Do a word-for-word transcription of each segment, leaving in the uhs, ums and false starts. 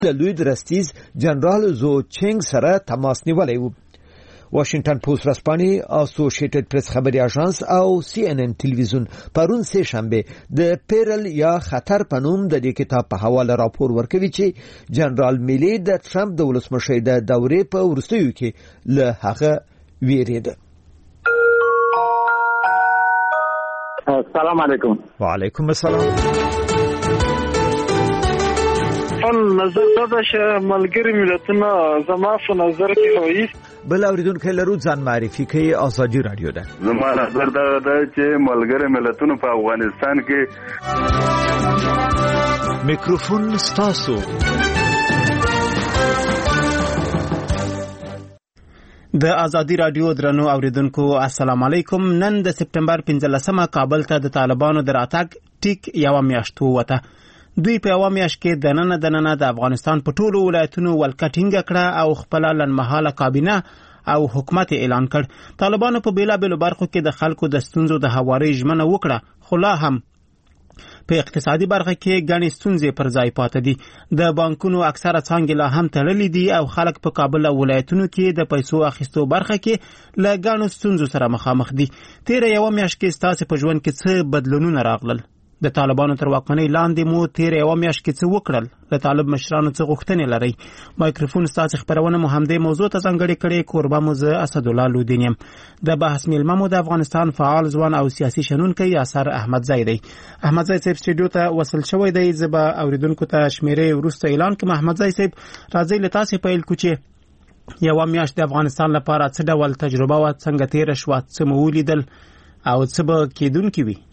د لوی درستیز جنرال زو چنګ سره تماس نیولی و. واشنگټن پوسټ رسپانې، اسوسییټډ پریس خبري اژانس او سی ان ان ټلویزیون پرون سه شنبه د پیرل یا خطر په نوم د دې کتاب په حواله راپور ورکوي چې جنرال میلی د ټرمپ د ولسمشر د دورې په وروستیو کې له هغه ویریده. السلام علیکم. وعلیکم السلام. خپل نظر دا چې ملګری ملتونه زما په نظر کې وایي. بل اوریدونکو لرو ځان معرفي کوي. ازادي رادیو ده. زما نظر دا ده چې ملګری ملتونه په افغانستان کې. میکروفون ستاسو. د ازادي رادیو درنو اوریدونکو السلام علیکم. نن د سپټمبر پنځلسمه کابل ته د طالبانو د راتګ ټیک یو میاشت وته. دوی په یو میاشت کې د نن د نن د افغانستان په ټولو ولایتونو ولکټینګ کړه او خپل لنمحاله کابینه او حکومت اعلان کړ. طالبانو په بیلابېلو برخو کې د خلکو د ستونزو د هواري ژمنه وکړه، خو لا هم په اقتصادي برخه کې ګڼې ستونزې پر ځای پاتې دي. د بانکونو اکثره څانګې لا هم تړلې دي او خلک په کابل او ولایتونو کې د پیسو اخیستو برخه کې له ګڼو ستونزو سره مخامخ دي. تیره یو میاشت کې ستاسو په ژوند کې څه بدلونونه راغلل؟ د طالبانو تر واکمنۍ لاندې مو تیر یو میاشت کې څه وکړل؟ د طالب مشرانو څه غوښتنې لري؟ مایکروفون ستاسو خبرونه مو همدې موضوع ته ځانګړې کړې. کوربه مو زه اسدالله لودین یم. د بحث میلمه مو د افغانستان فعال ځوان او سیاسي شنونکی یاسر احمدزی دی. احمدزی صاحب سټوډیو ته وصل شوی دی. زه به اوریدونکو ته شمیرې وروسته اعلان کوم. احمدزی صاحب راځئ له تاسو پیل کوو چې یو میاشت د افغانستان لپاره څه ډول تجربه و، څنګه تیر شو، څه مو ولیدل او څه به کېدونکي وي؟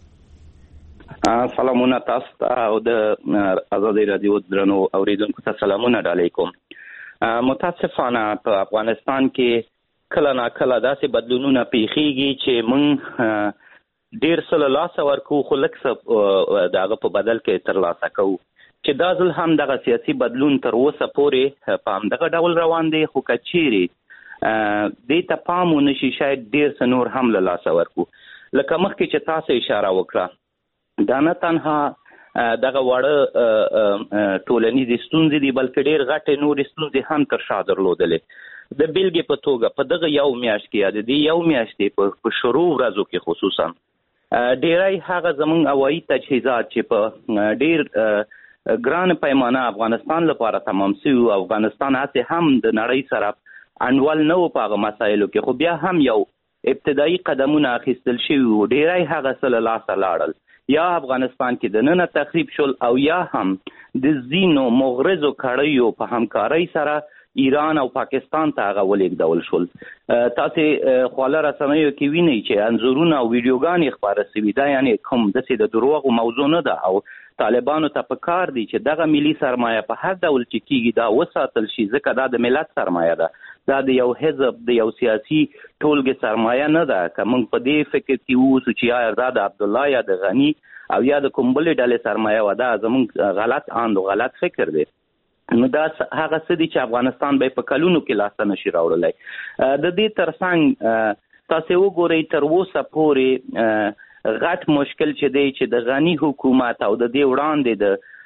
سلامونه تاسو ته او د ازادي رادیو درنو اوریدونکو ته سلامونه علیکم. متاسفانه په افغانستان کې کله نا کله داسې بدلونونه پیښیږي چې موږ ډیر څه له لاسه ورکو، خو لږ څه د هغه په بدل کې ترلاسه کوو. چې دا ځل هم دغه سیاسي بدلون تر اوسه پورې په همدغه ډول روان دی، خو که چیرې دې ته پام ونه شي شاید ډیر څه نور هم له لاسه ورکو. لکه مخکې چې تاسو اشاره وکړه، دا نه تنها دغه واړه ټولنیزې ستونزې دي بلکې ډېر غټې نورې ستونزې هم تر شا درلودلې. د بیلګې په توګه په دغه یو میاشت کې یا د دې یو میاشتې په شروع ورځو کې خصوصا ډېری هغه زموږ هوایي تجهیزات چې په ډېر ګران پیمانه افغانستان لپاره تمام شوي، افغانستان هسې هم د نړۍ سره انډول نه و په هغه مسایلو کې، خو بیا هم یو ابتدایي قدمونه اخیستل شوي وو. ډېری هغه څه له لاسه لاړل، یا افغانستان کې د نن تخریب شول او یا هم د زینو مغرضو کړیو په همکارۍ سره ایران او پاکستان ته هغه ولېږدول شول. تاسې خواله رسنیو کې وینئ چې انځورونه او ویډیوګانې خپاره شوي. دا یعنې کوم داسې د دروغو موضوع نه ده او طالبانو ته په کار دی چې دغه ملي سرمایه په هر ډول چې کېږي دا وساتل شي، ځکه دا د ملت سرمایه ده، دا د یو حزب د یو سیاسي ټولګې سرمایه نه ده. که موږ په دې فکر کې اوسو چې یا دا د عبدالله یا د غني او یا د کوم بلې ډلې سرمایه وه، دا زموږ غلط اند او غلط فکر دی. نو دا هغه څه دي چې افغانستان به په کلونو کې لاسته نشي راوړلی. د دې ترڅنګ تاسې وګورئ تر اوسه پورې غټ مشکل چې دی چې د غني حکومت او د دې وړاندې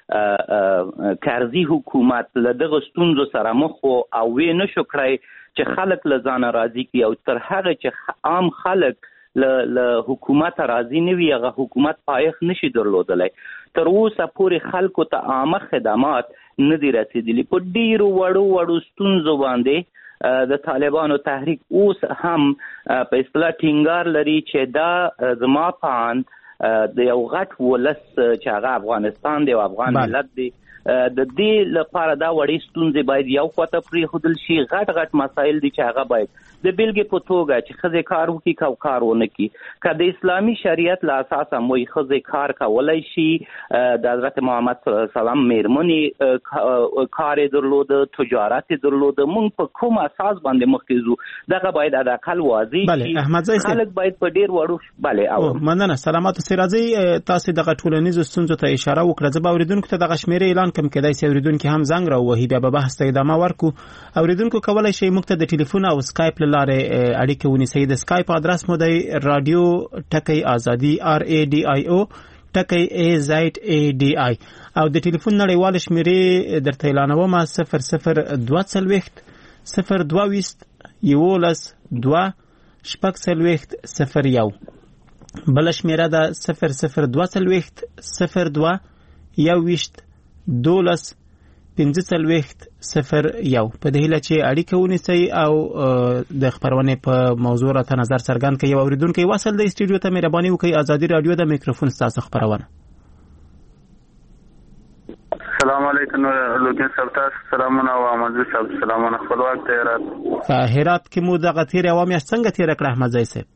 د کارزي حکومت له دغه ستونزو سره مخ او وې نشو کړی چې خلک له ځانه راضي کړي، او تر هغه چې عام خلک له حکومت راضي نه وي هغه حکومت پایښت نشي درلودلی. تر اوسه پورې خلکو ته عامه خدمات نه دي رسېدلي. په ډېرو وړو وړو ستونزو باندې د طالبانو تحریک اوس هم په اصطلاح ټینګار لري چې دا زما په اند د یو غټ ولس چې هغه افغانستان دی او افغان ملت دی، د دې لپاره دا وړې ستونزې باید یو خواته پرېښودل شي. غټ غټ مسایل دي چې هغه باید د بیلګې په توګه چې ښځې کار وکړي که کار ونه کړي. که د اسلامي شریعت له اساسه موږ ښځې کار کولی شي، د حضرت محمد صلی الله علیه وسلم میرمنې کار یې درلوده، تجارت یې درلوده، موږ په کوم اساس باندې مخکې ځو دغه باید حداقل واضح شي. خلک باید په ډېر وړو بله او مننه سلامات اوسئ. راځئ تاسې دغه ټولنیزو ستونزو ته اشاره وکړه. زه به اورېدونکو ته دغه شمېرې اعلان کړم، کېدای شي اورېدونکي هم زنګ راووهي، بیا به بحث ته ادامه ورکړو. اورېدونکو کولی شئ موږ ته د ټلیفون او سکایپ له لارې اړیکه ونیسئ. د سکایپ ادرس مو دی رادیو ټکی ازادي آر ای ډي آی او ټکی ای زائد ای ډي آی او د ټلیفون نړیوال شمیرې درته اعلانوم صفر صفر دوه څلوېښت صفر دوه ویشت یولس دوه شپږ څلوېښت صفر یو بل شمیره ده صفر صفر دوه څلوېښت صفر دوه یو ویشت دولس پنځه څلوېښت صفر یو په دې هیله چې اړیکه ونیسئ او د خبرونې په موضوع راته نظر څرګند کړئ. یو اورېدونکی وصل د اسټوډیو ته مهرباني وکړئ. ازادي راډیو د میکروفون ستاسو خبرونه. السلام علیکم لوګین صاحب، تاسو سلامونه او احمد صاحب سلامونه. خپلواک ته هرات هرات کې مو دغه تیر یوه میاشت څنګه تیره کړه احمد ځای صاحب؟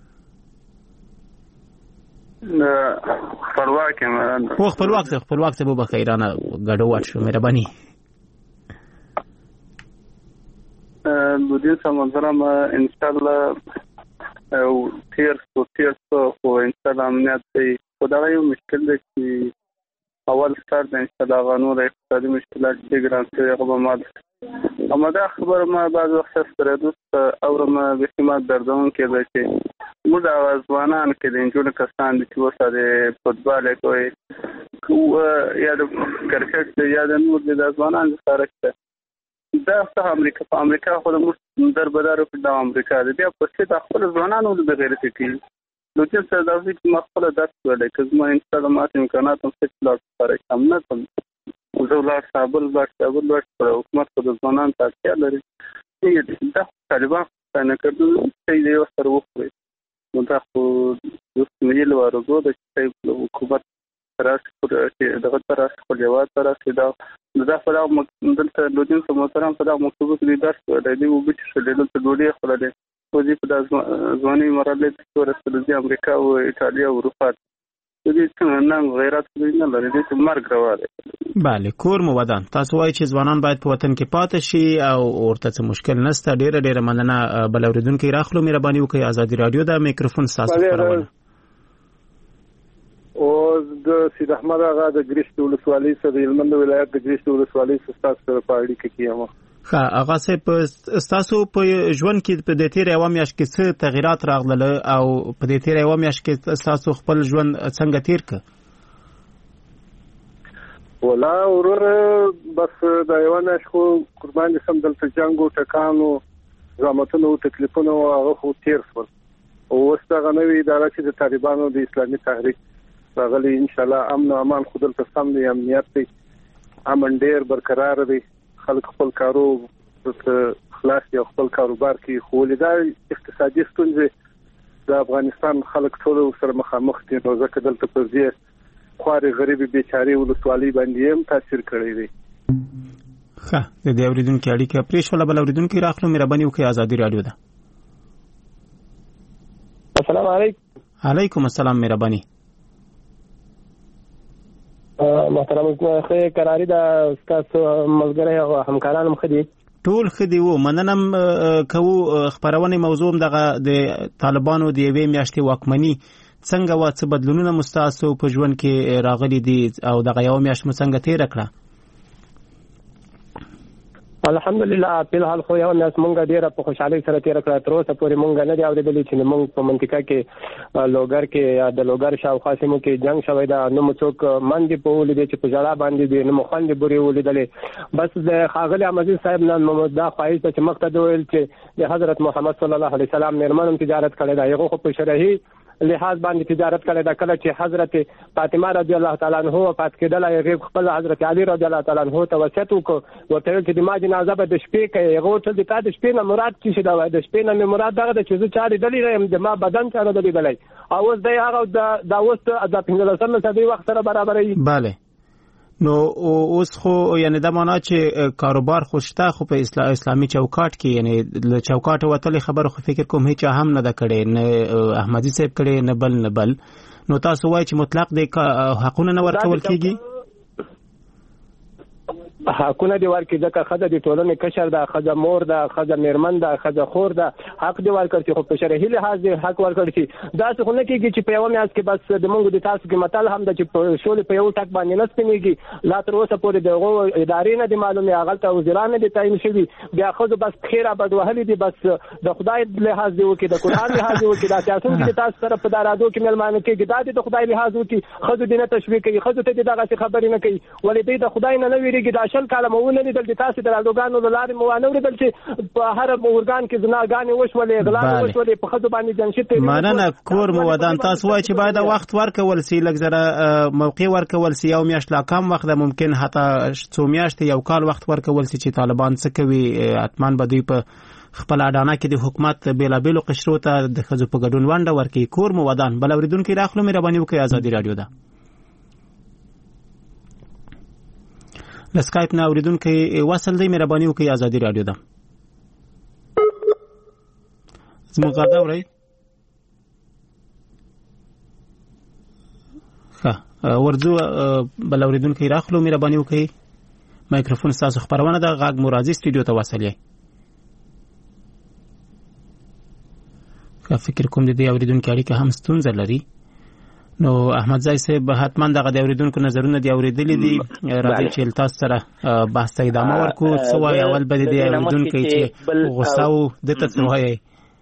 خپلواک یم خو خپلواک صاحب خپلواک صاحب وبخښئ رانه ګډوډ شو، مهرباني. لوګین صاحب منظرم انشاءالله او تیر سو تیر سو خو انشاءالله امنیت دی. خو دغه یو مشکل دی چې اول سر د انشاءالله غنور اقتصادي مشکلات چې ګران شوي هغه به مات شي. اما دا خبره ما بعض وخت سره دوست اورم بیخي ما دردونکې ده چې موږ هغه ځوانان کې د نجونو کسان دي چې اوس د فوټبال یې کوي یا د کرکټ یا د نور دي، دا ځوانان سره شته. دا څه امریکا په امریکا خو د موږ دربدارو کې دا امریکا دی، بیا پسې د خپل ځوانانو د غیرت کوي. نو چې څه دا چې ما خپل درس ویلی که زما انشاءالله ماته امکانات هم څه چې لاړ سپاره کم نه کړم، زه ولاړ سابل ولاړ سابل ولاړ سپاره حکومت خو د ځوانانو ته اړتیا لري. دا طالبان خو نه کړو چې د یو سره وخوري، نو دا خو دوست مې له ورځو د چې حکومت راشي چې دغه ته راشي خو جواب ته راشي. دا دا په دغه دلته لوګین صاحب محترم په دغه مکتوبو کې درس ویلی دی، اوبه څښلې، دلته ډوډۍ خوړلې، وزي په ځواني مرحله کې ورسېدل دي امریکا او ایټالیا او اروپا. د دې څنګه نن غیرت نه لري، د دې مرګ روا دی. بله کور مو ودان. تاسو وایي چې ځوانان باید په وطن کې پاتې شي او ورته څه مشکل نشته. ډیره ډیره مننه. بل اورېدونکی راخلو مهرباني وکړئ. ازادي راډیو د میکروفون ستاسو خبرونه. او د سید احمد آغا د ګریشت ولسوالۍ سره د هلمند ولایت د ګریشت ولسوالۍ ستاسو سره په اړیکه کې یم. ښه هغه صاحب ستاسو په ژوند کې په دې تیره یوه میاشت کې څه تغیرات راغلل او په دې تیره یوه میاشت کې ستاسو خپل ژوند څنګه تیر کړ؟ ولا وروره بس دا یوه میاشت خو قربان دي سم دلته جنګ او ټکان او زحمتونه او تکلیفونه هغه خو تیر شول. اوس دغه نوې اداره چې د طالبانو د اسلامي تحریک راغلي انشاءالله امن او امان خو دلته سم دی، امنیت دی، امن ډیر برقرار دی، خلک خپل کارو خلاص یا خپل کاروبار کې. خو لیدا اقتصادي ستونزې د افغانستان خلک ټول سره مخامخ دي، نو ځکه دلته پر دې خوارې غریبې بیچارې ولسوالۍ باندې هم تاثیر کړی دی. ښه د دې اورېدونکي اړیکه پرېښوله. بل اورېدونکی راخلو مهرباني وکړئ. ازادي راډیو ده. السلام علیکم. علیکم السلام. مهرباني. محترم خو قراری دا تاسو ملګری او همکاران هم خدي ټول خدي وو. مننم کوو خبرونه موضوع دغه د طالبانو د یوې میاشتې واکمنۍ څنګه وا څه بدلونونه مستاسو په ژوند کې راغلي دي او دغه یو میاشت مو څنګه تیر کړه؟ الحمدلله په الحال خو یو ناس مونږه ډیره په خوشحالۍ سره تیر کړه. تر اوسه پورې مونږ نه دی اورېدلی چې مونږ په منطقه کې لوګر کې یا د لوګر شاوخوا سیمو کې جنګ شوی ده. نو مو څوک منډې په ولیدې چې په ژړا باندې دي، نو مو خوندې بورې ولیدلې. بس د ښاغلي احمدزي صاحب نن مو دا خواهش ده چې مخ ته وویل چې د حضرت محمد صلی الله علیه وسلم مېرمن هم تجارت کړې ده، هغه خو په شرعي لحاظ باندې تجارت کړې ده. کله چې حضرت فاطمه رضی الله تعالی عنها وفات کېدله، هغې خپل حضرت علي رضی الله تعالی عنه ته وصیت وکړ، ورته ویل چې د ما جنازه به د شپې کوي. هغه ورته د تا د شپې نه مراد څه شي ده؟ د شپې نه مې مراد دغه ده چې زه چا لیدلی نه یم، د ما بدن چا نه ده لیدلی. او اوس دی هغه دا اوس د پنځلسمه صدۍ وخت سره برابروي. بله نو اوس خو یعنی دا معنا چې کاروبار خو شته، خو په اسلامي چوکاټ کې یعنی له چوکاټ وتلې خبره خو فکر کوم هیڅ هم نه ده کړې، نه احمدي صاحب کړې نه بل نه بل. نو تاسو وایي چې مطلق د حقونه نه ورکول کېږي؟ حقونه دی ورکړي ځکه ښځه د ټولنې کشر ده، ښځه مور ده، ښځه میرمن ده، ښځه خور ده، حق دی ورکړي خو په شرعي لحاظ دی حق ورکړي چې داسې خو نه کېږي چې په یوه میاشت کې بس د موږ د تاسو کې متل هم ده چې په شولې په یو ټک باندې نه سپینېږي. لا تر اوسه پورې د هغو ادارې نه دي معلومې، هغلته وزیران نه دي تعین شوي، بیا ښځو بس پښې رابډ وهلې دي، بس د خدای لحاظ دی وکړي، د قرآن لحاظ دی وکړي، دا سیاسون چې تاسو سره په دا رادیو کې مېلمانه کېږي دا دې د خدای لحاظ وکړي، ښځو دې نه تشویق کوي، ښځو ته دې دغسې خبرې نه کوي، ولې دوی د خدای نه نه وېرېږي. دا شل کاله مو ونه لیدل چې تاسو د رادیوګانو له لارې مو وانه اورېدل چې په هر اورګان کې زناګانې وشولې، غلاګانې وشولې، په ښځو باندې جنشي. مننه کور مو ودان. تاسو وایئ چې باید وخت ورکول سي، لږ زره موقع ورکول سي، یو میاشت لا کم وخت ده، ممکن حتی څو میاشتې یو کال وخت ورکول سي چې طالبان څه کوي. حتما به دوی په خپل اډانه کې د حکومت بیلابیلو قشرو ته د ښځو په ګډون ونډه ورکړي. کور مو ودان. بل اورېدونکي راخلو مهرباني وکړئ، ازادي راډیو ده. له سکایپ نه اورېدونکی وصل دی، مهرباني وکړئ، ازادي راډیو ده. زموږ غږ اورئ؟ ښه ورځو بل اورېدونکی راخلو، مهرباني وکړئ. مایکروفون ستاسو خپرونه ده، غږ مو راځي سټوډیو ته وصل یې. فکر کوم د دې اورېدونکو اړیکه هم ستونزه لري. نو احمد زای صاحب حتما دغه د اورېدونکو نظرونه دی اورېدلي دي، راځي چې تاسو سره بحث ته ادامه ورکړو. څه وایي اول به د اورېدونکو چې غوسه و دته څه وایي؟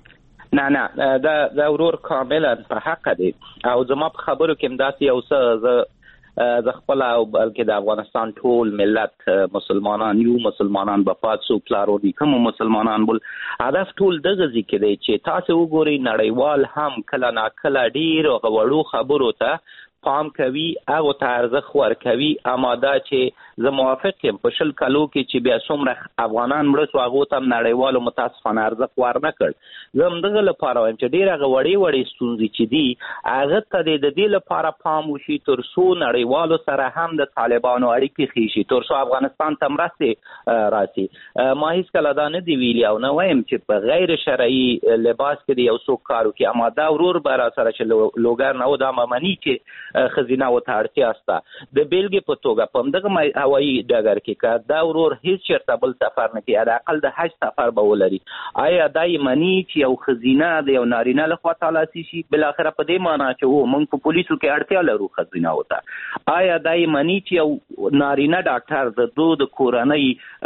نه نه دا دا ورور کاملا په حق دی، او زما په خبرو کې همداسې یو څه زه خپل او بلکې د افغانستان ټول ملت مسلمانان یو، مسلمانان به پات سو پلارو دي کوم مسلمانان بول هدف ټول دغه ځکه دی چې تاسو وګورئ نړیوال هم کله نا کله ډیر غوړو خبرو ته پام کوي او ته ارزښت ورکوي. اما دا چې زه موافق یم په شل کالو کې چې بیا څومره افغانان مړه سو هغو ته هم نړیوالو متاسفانه ارزښت ورنه کړ. زه همدغه لپاره وایم چې ډېر هغه وړې وړې ستونزې چې دي هغه ته د دې لپاره پام وشي تر څو نړیوالو سره هم د طالبانو اړیکې ښې شي، تر څو افغانستان ته مرستې راسي. ما هېڅکله دا نه دي ویلي او نه وایم چې په غیر شرعي لباس کې د یو څوک کار وکړي، اما دا ورور به را سره چې لوګر نه و دا ممني چې خزینه و ته اړتیا سته. د بیلګې په توګه په همدغه هوایي ډګر کې که دا ورور هېڅ چېرته بل سفر نه کوي، حداقل د حج سفر به ولري، آیا دا یې مني چې یو خزینه د یو نارینه لخوا تالاسي شي؟ بالاخره په دې معنا چې و موږ په پولیسو کې اړتیا لرو خزینه وته. آیا دا یې مني چې یو نارینه ډاکټر د دو د کورنۍ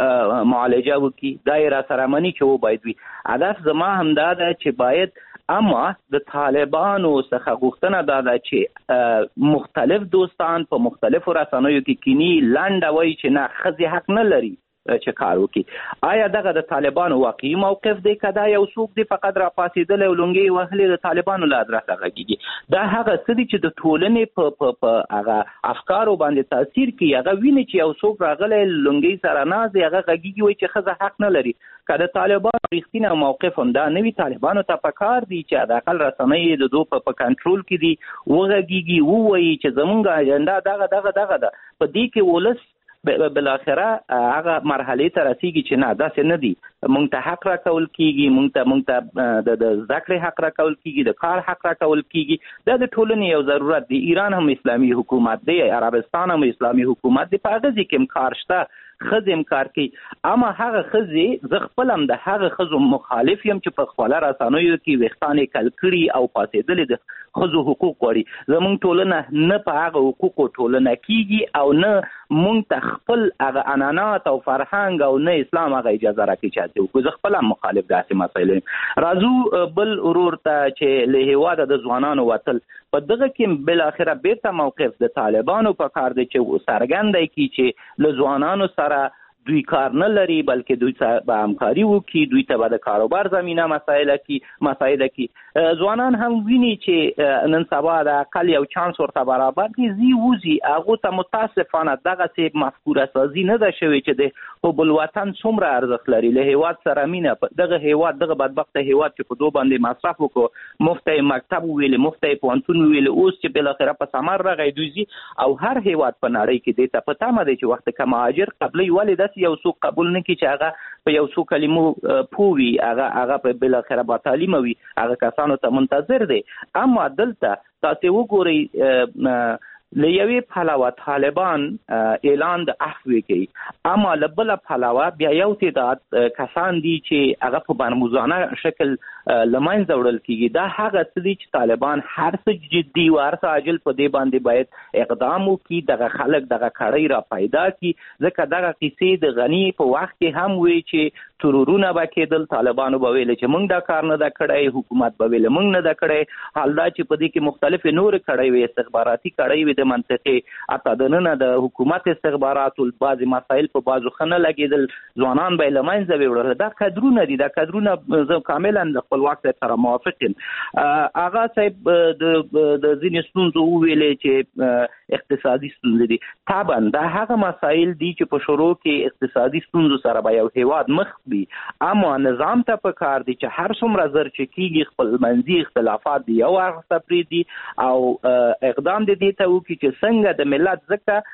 معالجه وکړي؟ دا یې را سره مني چې و باید وي. هدف زما همدا ده چې باید اما د طالبانو څخه غوښتنه دا ده چې مختلف دوستان په مختلفو رسنیو کې کینی لنډه وایي چې نه ښځې حق نه لري چې کار وکړي. آیا دغه د طالبانو واقعي موقف دی که دا یو څوک دی فقط را پاسېدلی او لونګۍ وهلې د طالبانو له ادرسه غږېږي؟ دا هغه څه دي چې د ټولنې په په هغه افکارو باندې تاثیر کوي. هغه ویني چې یو څوک راغلی لونګۍ سره ناست دی، هغه غږېږي وایي چې ښځه حق نه لري. که د طالبانو رښتینی موقف هم دا نه وي، طالبانو ته پکار دي چې حداقل رسنۍ د دو په کنټرول کې دي وغږېږي، ووایي چې زمونږ اجنډا دغه دغه دغه ده. په دې کې ولس بالاخره هغه مرحله ته رسیږي چې نه داسې نه دي، مونږ ته حق راکول کیږي، مونږ ته مونږ ته د زده کړې حق راکول کیږي، د کار حق راکول کیږي. دا د ټولنې یو ضرورت دی. ایران هم اسلامي حکومت دی، عربستان هم اسلامي حکومت دی، په هغه ځای کې هم کار شته، ښځې هم کار کوي. اما هغه ښځې زه خپل هم د هغه ښځو مخالف یم چې په خپله رسنیو کې ویښتان یې کل کړي او پاڅېدلې د ښځو حقوق غواړي. زموږ ټولنه نه په هغه حقوقو ټولنه کیږي او نه موږ ته خپل هغه عنعنات او فرهنګ او نه اسلام هغه اجازه راکوي چې هڅې وکړو. زه خپل هم مخالف داسې مسایلو یم. راځو بل ورور ته چې له هېواده د ځوانانو وتل، په دغه کې بالاخره بیرته موقف د طالبانو په کار دی چې څرګنده کړي چې له ځوانانو سره دوی کار نه لري، بلکې دوی سره به همکاري وکړي، دوی ته به د کاروبار زمینه مسایله کې مسایله کې ځوانان هم ویني چې نن سبا د اقل یو چانس ورته برابر دي، ځي وځي. هغو ته متاسفانه دغسې مفکوره سازي نه ده شوې چې د حب الوطن څومره ارزښت لري، له هېواد سره مینه. دغه هېواد دغه بدبخته هېواد چې په دو باندې مصرف وکړو، مفته یې مکتب وویلې، مفته یې پوهنتون وویلې، اوس چې بالاخره په ثمر راغی دوی ځي. او هر هېواد په نړۍ کې دې ته په تمه دی چې وخت که مهاجر قبلۍ ولې داسې یو څوک قبول نه کړي چې هغه په یو څو کلمو پوه وي، هغه هغه په بالاخره با تعلیمه وي، هغه کسانو ته منتظر دی. اما دلته تاسې وګورئ له یوې پلوه طالبان اعلان د عفو کوي، اما له بله پلوه بیا یو تعداد کسان دي چې هغه په مرموزانه شکل له منځه وړل کېږي. دا هغه څه دي چې طالبان هر څه جدي او هر څه عاجل په دې باندې باید اقدام وکړي، دغه خلک دغه کړۍ را پیدا کړي، ځکه دغه کیسې د غني په وخت کې هم وی چې ترورونه به کېدل، طالبانو به ویل چې موږ دا کار نه ده کړی، حکومت به ویل موږ نه ده کړی. حال دا چې په دې کې مختلفې نورې کړۍ وي، استخباراتي کړۍ وي د منطقې، حتی دننه د حکومت استخباراتو بعضې مسایل په بعضو ښه نه لګېدل، ځوانان به یې له منځه ویوړل. دا کدرونه دي، دا کدرونه زه کاملا د خپلواک صاحب سره موافق یم. هغه صاحب د ځینې ستونزو وویلې چې اقتصادي ستونزې دي. طبعا دا هغه مسایل دي چې په شروع کې اقتصادي ستونزو سره به یو هیواد مخ وي، اما نظام ته پکار دي چې هر څومره زر چې کېږي خپلمنځي اختلافات دي یو اړخ ته پرېږدي او اقدام د دې ته وکړي چې څنګه د ملت،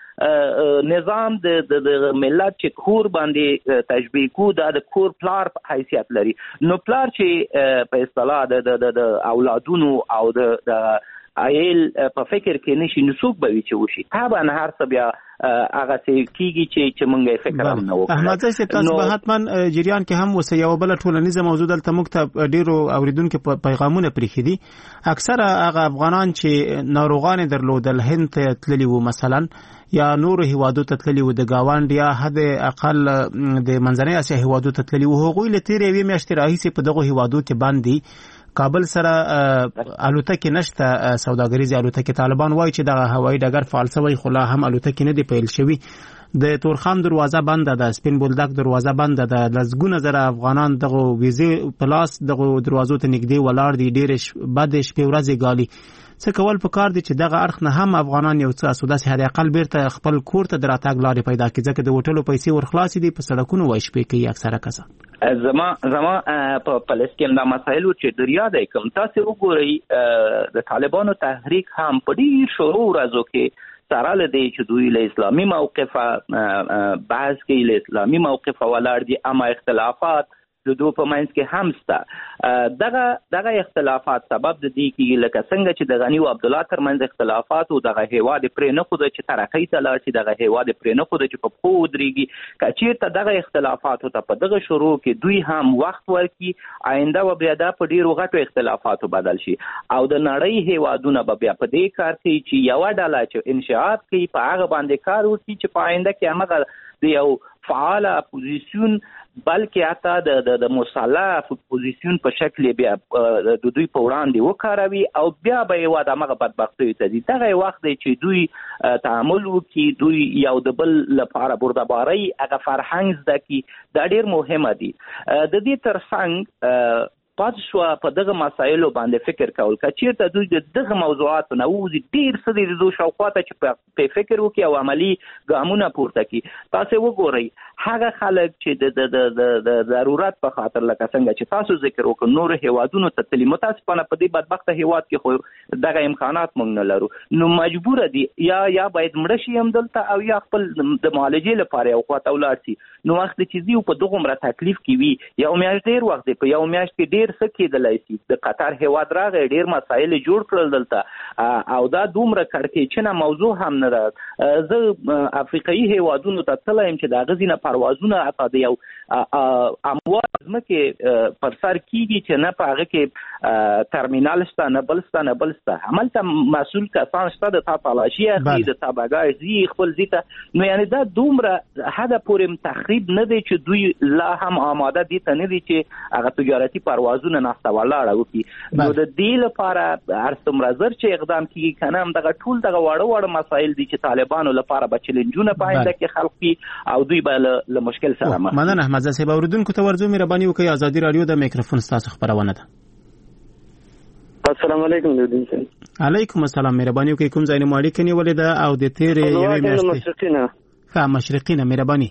ځکه نظام د ملت چې کور باندې تشبیه کو دا د کور پلار حیثیت لري، نو پلار چې په اصطلاح د اولادونو او د عائل په فکر کې نشي، نو څوک به وي چې وشي. طبعا هر څه بیا هغه څه کېږي چې چې موږ یې فکر هم نه وکړو. احمد صاحب تاسو به حتما جریان کې هم اوسئ، یوه بله ټولنیزه موضوع دلته موږ ته ډېرو اورېدونکو پیغامونه پرېښي دي. اکثره هغه افغانان چې ناروغان درلودل هند ته تللي وو مثلا، یا نورو هیوادو ته تللي وو، د ګاونډ یا حد اقل د منځنۍ اسیا هیوادو ته تللي وو، هغوی له تېرې یوې میاشتې راهیسې په دغو هیوادو کې بند دي. کابل سره الوتکې نشته، سوداګریزې الوتکې. طالبان وایي چې دغه هوایي ډګر فعال شوی، خو لا هم الوتکې نه دي پیل شوي. د تورخم دروازه بنده ده، سپین بولدک دروازه بنده ده. لسګونه زره افغانان دغه ویزې په لاس دغه دروازو ته نږدې ولاړ دي، ډېرې بدې شپې ورځې ګالي. څه کول پکار دي چې دغه اړخ نه هم افغانان یو څه اسوداسي حد اقل بیرته خپل کور ته د راتګ لارې پیدا کړي، ځکه د هوټلو پیسې ورخلاصې دي، په سړکونو وای شپې کوي اکثره کسان. زما زما په فلسطین دا مسایل چې دریا دی کوم، تاسو وګورئ د طالبانو تحریک هم په ډېر شروع ورځو کې سره لدی چې دوی له اسلامي موقفه بحث کوي، له اسلامي موقفه ولاړ دي، اما اختلافات د دوه په منځ کې هم شته. دغه دغه اختلافات سبب د دې کېږي لکه څنګه چې د غني او عبدالله ترمنځ اختلافات او دغه هیواد پرې نه خوده چې ترقۍ ته لاړ شي، دغه هیواد پرې نه خوده چې په پښو ودرېږي. که چېرته دغه اختلافاتو ته په دغه شروع کې دوی هم وخت ورکړي، آینده به بیا دا په ډېرو غټو اختلافاتو بدل شي، او د نړۍ هیوادونه به بیا په دې کار کوي چې یوه ډله چې انشاءات کوي په هغه باندې کار وکړي چې په آینده کې همغه د یو فعال اپوزیسیون بلکې حتی د د مسلح اپوزیسیون په شکل بیا د دوی په وړاندې وکاروي، او بیا به یې واده هغه بدبختیو ته ځي. دغه وخت دی چې دوی تعامل وکړي، دوی یو د بل لپاره بردبارۍ هغه فرهنګ زده کړي، دا ډېر مهمه دي. د دې تر څنګ پاتې شوه په دغه مسایلو باندې فکر کول، که چېرته دوی د دغه موضوعاتو نه ووځي، ډېر څه دي د دوی شاوخوا ته چې په فکر وکړي او عملي ګامونه پورته کړي. تاسو وګورئ هغه خلک چې د د ضرورت په خاطر لکه څنګه چې تاسو ذکر وکړ نورو هیوادونو ته تللي، متاسفانه په دې بدبخته هیواد کې خو دغه امکانات موږ نه لرو، نو مجبوره دي یا یا باید مړه شي همدلته او یا خپل د معالجې لپاره یو خوا ته ولاړ شي. نو وخت چې دوی په دغومره تکلیف کې وي، یو میاشت ډېر وخت دی، په یو میاشت کې ډېر څه کېدلی شي. د قطر هیواد راغی، ډېر مسایل جوړ کړل دلته، او دا دومره کړکېچنه موضوع هم نه ده. زه افریقایي هیوادونو ته تللی یم چې د هغه ځینې پروازونه حتی د یو اموال ځمکې پر سر کېږي چې نه په هغه کې ترمینال شته، نه بل شته نه بل شته. هملته مسؤل کسان شته، د تا تالاشي اخلي، د تا بګاژ ځي خپل ځي ته. نو یعنې دا دومره حده پورې تخریب نه دی چې دوی لا هم آماده دي ته نه دي چې هغه تجارتي پروازونه ناسته ولاړه وکړي. نو د دې لپاره هر څومره زر چې اقدام کېږي که نه، همدغه ټول دغه واړه واړه مسایل دي چې طالبانو لپاره به چیلنجونه په آینده کې خلق کړي او دوی به له مشکل سره مخ. مننه احمد صاحب. اوریدونکو ته ورځو مهرباني وکړئ، ازادي راډیو د میکروفون ستاسو خبرونه ده. السلام علیکم دودین صاحب. علیکم السلام. مهرباني وکړئ کوم ځای نه مو اړیکه نیولې ده او د تیرې یوې میاشتې مشرقینه ښه مشرقینه مهرباني.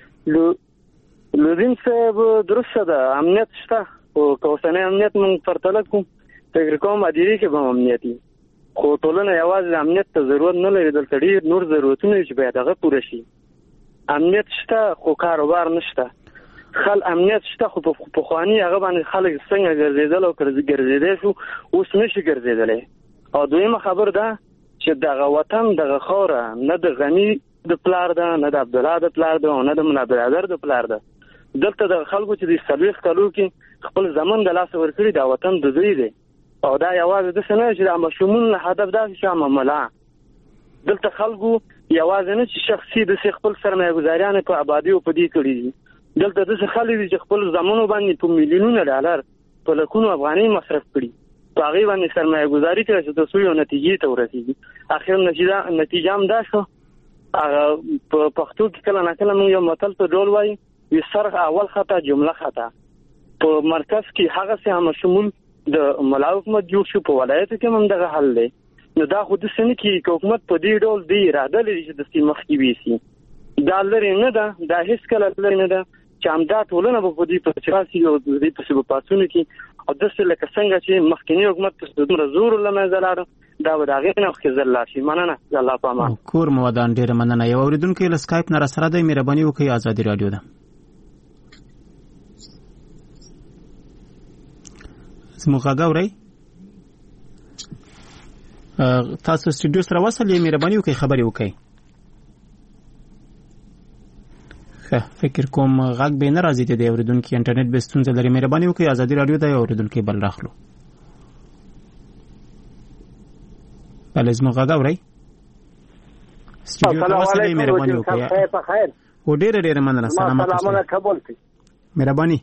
دودین صاحب درسته ده، امنیت شته، خو که اوسنی امنیت موږ پرتله کوم فکر کوم عدیري کې به هم امنیت وي، خو ټولنه یوازې امنیت ته ضرورت نه لري، دلته ډېر نور ضرورتونه چې باید هغه پوره شي. امنیت شته خو کاروبار نشته، خل امنیت شته خو په پخواني هغه باندې خلک څنګه ګرځېدل او ګرځېدلی شو، اوس نشي ګرځېدلی. او دویمه خبر ده چې دغه وطن دغه خوره نه د غنی د پلار ده نه د عبدالله د پلار ده او نه د ملا برادر د پلار ده. دلته د خلکو چې د څلوېښت کالو کې خپل زمن د لاسه ورکړي دا وطن د دوی دی او دا یوازې داسې نه چې د ماشومونو هدف دا چې عمله دلته خلکو یوازې نه چې شخصي د خپل سرمایه ګزاریانو په آبادي او په دې کړي دي. دلته داسې خلک دي چې خپل زمنو باندې په میلیونونو ډالر په لکونو افغانۍ مصرف کړي په هغې باندې سرمایه ګزاري کړې چې تر څو یو نتیجې ته ورسېږي. اخر نتیجه نتیجه هم دا شو په پښتو کې کله نه کله موږ یو متل په ډول وایي وي سرخ اول خطا جمله خطا. په مرکز کې هغه څه هم شمول د ملا حکومت جوړ شو په ولایتو کې هم دغه حل دی. نو دا خو د سن کې حکومت په دې ډول دی اراده لري چې د سیمه کې ویسي دا لري نه ده دا هیڅ کله لري نه ده چې همدا ټولنه په دې په چراسي او دې په سبب پاتونه کې او د څه لکه څنګه چې مخکنی حکومت په دومره زور لمه زلاړ دا وداغې نه خو ځل شي مننه الله پامان کور مودان ډیر مننه. یو اوریدونکو له سکایپ نه سره د مهرباني وکړئ آزادي رادیو ده. زموږ غاوري تاسو سټوډیو سره وصل یې مهرباني وکړئ خبري وکړئ. فکر کوم غږ به نه راځي د اوریدونکو انټرنیټ به ستونزه لري. مهرباني وکړئ آزادي رادیو ته اوریدونکو بل راخلو. بله زموږ غږ اورئ سټوډیو ته وصل یې مهرباني وکړئ. په خیر و ډېره ډېره مننه. سلامت اوسئ. قبول کړئ. مهرباني.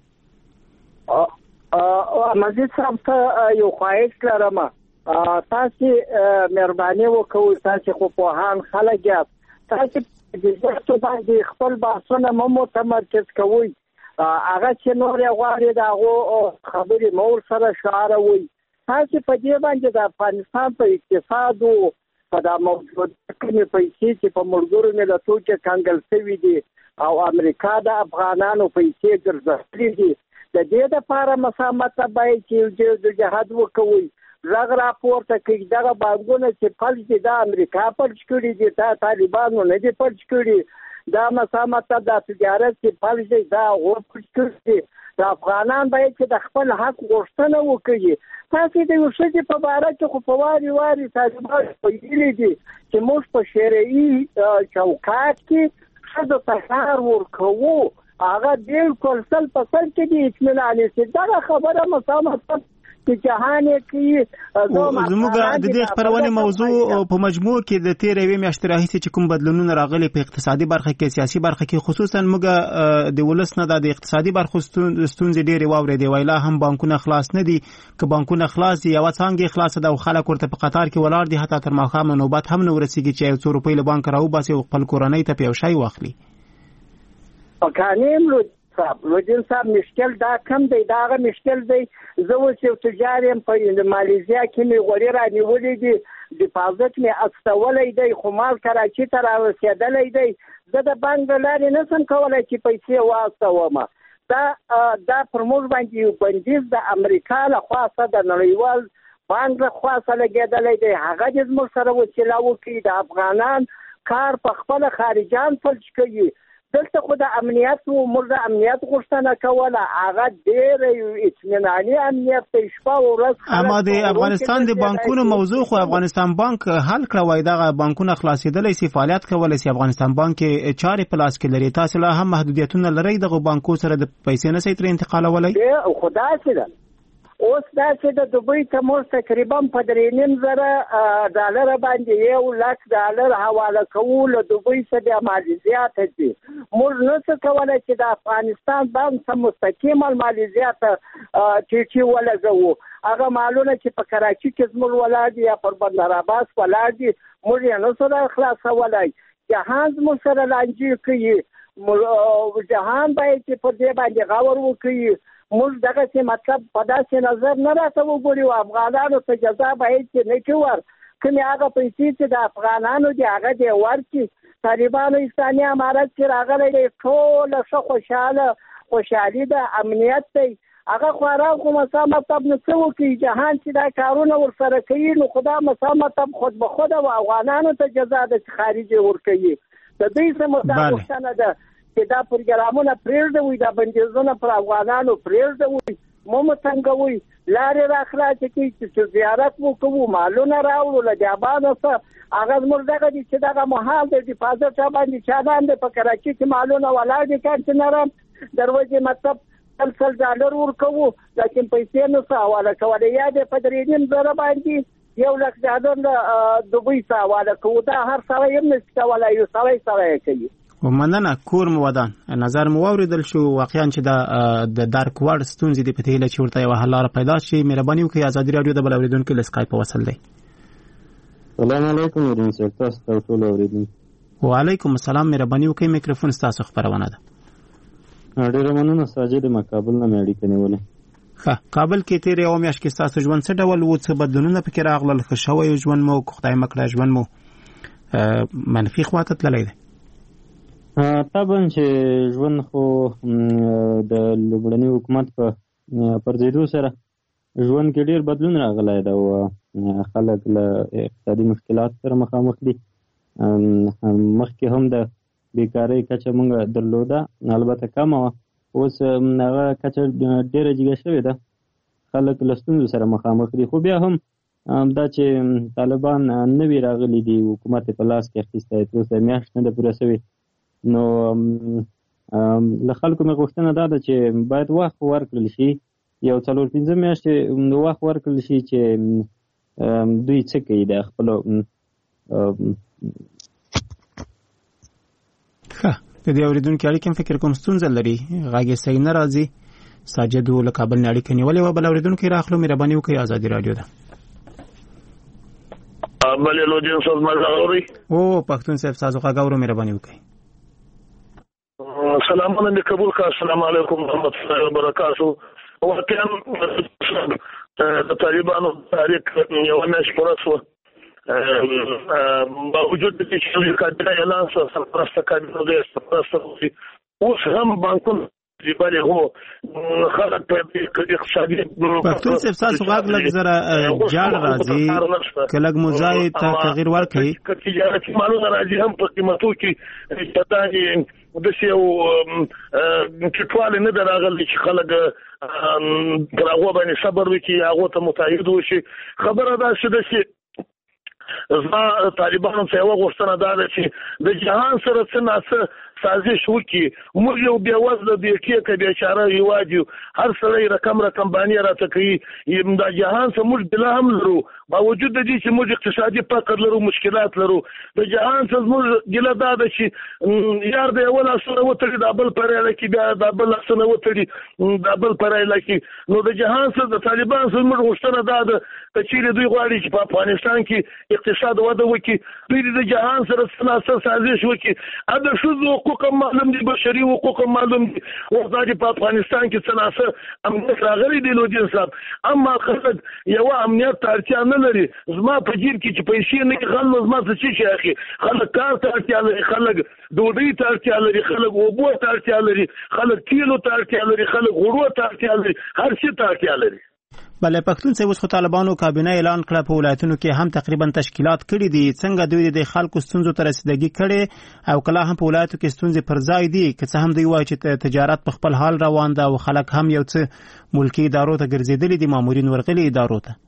مجید صاحب ته یو خواهش لرم تاسو مهرباني وکړئ تاسو خو پوهان خلک یاست تاسو تاسو باندې خپل بحثونه مو متمرکز کوئ هغه چې نور غواړي دا خبرې مور سره شعار وي تاسو په دې باندې د افغانستان په اقتصاد او په د موجود کې پیسې چې په ملګرو ملتونو کې کنګل شوي دي او امریکا د افغانانو پیسې ګرځولې دي د دې لپاره مسامحت باید چې د جهاد وکوي زغ راپورته کوي دغه بانګونه چې فلج دي د امریکا فلج کړي دي دا طالبانو نه دي فلج کړي دا مسامحت د تجارت چې فلج دي دا غوړ فلج کړي د افغانان باید چې د خپل حق غوښتنه وکړي. تاسو د یو څه په اړه چې خو په واري واري طالبان ویلي دي چې موږ په شرعي چوکاټ کې څه د تکرار ورکوو هغه ډېر کورسل په سر کې دي اطمینان شي دا خبره مسامحت چې جهان کې زموږ د دې خبرونه موضوع په مجموع کې د تیر یوې میاشتې راهیسې چې کوم بدلونونه راغلي په اقتصادي برخه کې سیاسي برخه کې خصوصا موږ د ولس نه د اقتصادي برخه ستونزې ډېرې واورېدې ویلا هم بانکونه خلاص نه دي که بانکونه خلاص دي یو څنګه خلاص ده او خلک ورته په قطار کې ولاړ دي حتی تر ماښام نوبت هم نه ورسیږي چې یو څو روپۍ له بانک راوباسي او خپل کورنۍ ته په یو شی واخلي. پکانیم لو صاحب لوجین صاحب مشکل دا کم دی دا غو مشکل دی زه اوس یو تجارم په مالیزیا کې می غوړي را نیولې دي ډیپازټ می استولې دی خو مال کراچي ته راوسېدلې دی زه د بانک لارې نه سم کولای چې پیسې واستوم دا دا پرموز باندې یو بندیز د امریکا له خاصه د نړیوال بانک له خاصه لګېدلې دی هغه د موږ سره وسیله وکړي د افغانان کار په خپل خارجان فلج کوي دلته خو د امنیت او مرده امنیت غوښتنه کوله هغه ډېر اطمیناني امنیت په شپه او ورځ اما د افغانستان د بانکونو موضوع خو افغانستان بانک حل کړ وای دغه بانکونه خلاصېدلې سي فعالیت کولای سي افغانستان بانک چارې پلاس کې لري تاسو له هم محدودیتونه لري دغه بانکو سره د پیسې نه سي تر انتقالولای خدا سره اوس دا چې د دوبۍ ته موږ تقریبا په درې نیم زره ډالر باندې یو لک ډالر حواله کوو له دوبۍ څخه بیا مالیزیا ته ځي موږ نه څه کولی چې د افغانستان بانک څخه مستقیم مالیزیا ته ټیټي ولګوو هغه مالونه چې په کراچي کې زموږ ولاړ دي یا پر بندر عباس ولاړ دي موږ یې نه سره خلاصولی جهان زموږ سره لانجې کوي جهان باید چې پر دې باندې غور وکړي موږ دغه څه مطلب په داسې نظر نه راته وګوري او افغانانو ته جزا باید چې نه کوي کومې هغه پیسې چې د افغانانو دي هغه دې ورکړي طالبانو اسلامي امارت چې راغلی دی ټوله ښه خوشحاله خوشحالي ده امنیت دی هغه خو ارام خو مسامحت نه څه وکړي جهان چې دا کارونه ورسره کوي نو خدا مسامحت خود به خود او افغانانو ته جزا ده چې خارجي ورکوي د دوی څه مطابقتنه ده چې دا پروګرامونه پرېږدوي دا بندیزونه پر افغانانو پرېږدوي مو متنګوي لارې راخلاص کی چې زیارت مو کوو مالونه راوړو لږه باندې څه هغه موږ دغه چې دغه محال د حفاظت باندې چالان د په کراچي کې مالونه ولاړ دي کار نرم دروازې مطلب سل ډالر ورکوو لکه پیسې نه حواله کولای یا د پدرینیم زره باندې یو لک ډالر دوبۍ حواله کوو دا هر سره یې نشته ولا یو سره سره کوي ومننه کور مو ودان نظر مو اوریدل شو واقعا چې د د دارک ورډ ستونزې د پته له چورته یو حل لاره پیدا شي مهرباني وکړئ ازادي رادیو د بل اوریدونکو له اسکایپ په وصل دی السلام علیکم ورنسل تاسو ټول اوریدونکو وعلیکم السلام مهرباني وکړئ میکروفون تاسو خبرونه ده ډیره مننه ساجد د کابل نه مې اړیکه نیولې ښه کابل کې تیر یو میاشت کې تاسو ژوند څه ډول وو څه بدلونونه پکې راغلل ښه شوی ژوند مو خدای مکړه ژوند مو منفي خواته تللی دی طبعا چې ژوند خو د لومړني حکومت په پرځېدو سره ژوند کې ډیر بدلون راغلی دی او خلک له اقتصادي مشکلات سره مخامخ دي مخکې هم د بیکارۍ کچه مونږ درلوده البته کمه وه اوس هغه کچه ډېره جګه شوې ده خلک له ستونزو سره مخامخ دي خو بیا هم دا چې طالبان نوي راغلي دي حکومت یې په لاس کې اخیستی تر اوسه میاشت نه ده پوره شوې نو له خلکو مې غوښتنه دا ده چې باید وخت ورکړل شي یو څلور پنځه میاشتې وخت ورکړل شي چې دوی څه کوي د خپلو ښه د دې اورېدونکي اړیکې فکر کوم ستونزه لري غږ یې صحیح نه راځي ساجد له کابل نه اړیکه نیولې وه بل اورېدونکی راخلو مهرباني وکړئ ازادي رادیو ده بلې لودین صاحب ما اورئ او پښتون صاحب تاسو غږ اورو مهرباني وکړئ سلامونه مې قبول کړه السلام علیکم ورحمۃ اللہ وبرکاتہ واقعا د طالبانو تاریخ یو میاشت پوره شوه باوجود د دې چې کابینه اعلان سره سرپرسته کابینه د سرپرسته اوس هم بانکونه بلې هو خلک په اقتصادي پښتون صاحب تاسو غږ لږ زره جاړ راځي که لږ مو ځای ته تغییر ورکړئ که تجارتي مالونه راځي هم په قیمتو کې چې داسې یو ټیټوالی نه ده راغلی چې خلک پر هغو باندې صبر وکړي هغو ته متعهد وشي خبره داسې ده چې زما طالبانو ته یوه غوښتنه دا ده چې د جهان سره څه ناڅه سازش وکړي موږ یو بېوزله بې ټیکه بېچاره هېواد یو هر سړی رقم رقم بانې راته کوي دا جهان څه موږ بلا هم لرو باوجود د دې چې موږ اقتصادي فقر لرو مشکلات لرو د جهان څه زموږ ګیله دا ده چې یار د یوه لاسونه وتړي دا بل پرایله کې بیا دا بل لاسونه وتړي دا بل پرایله کې نو د جهان څه د طالبان څه زموږ غوښتنه دا ده که چیرې دوی غواړي چې په افغانستان کې اقتصاد وده وکړي دوی د جهان سره څه ناڅه سازش وکړي د ښځو حقوق هم معلوم دي بشري حقوق هم معلوم دي اوس دا چې په افغانستان کې څه ناڅه امنیت راغلی دی لودین صاحب اما خلک یوه امنیت ته اړتیا نه لري زما په جیب کې چې پیسې نه خل نو زما څه شي اخی خلک کار ته اړتیا لري خلک ډوډۍ ته اړتیا لري خلک اوبو ته اړتیا لري خلک تیلو ته اړتیا لري خلک غوړو ته اړتیا لري هر څه ته اړتیا لري بله پښتون صاحب اوس خو طالبانو کابینه اعلان کړه په ولایتونو کې هم تقریبا تشکیلات کړي دي څنګه دوی د خلکو ستونزو ته رسیدګي کړي او کله هم په ولایتو کې ستونزې پر ځای دي که څه هم دوی وایي چې تجارت په خپل حال روان ده او خلک هم یو څه ملکي ادارو ته ګرځېدلي دي مامورین ورغلي ادارو ته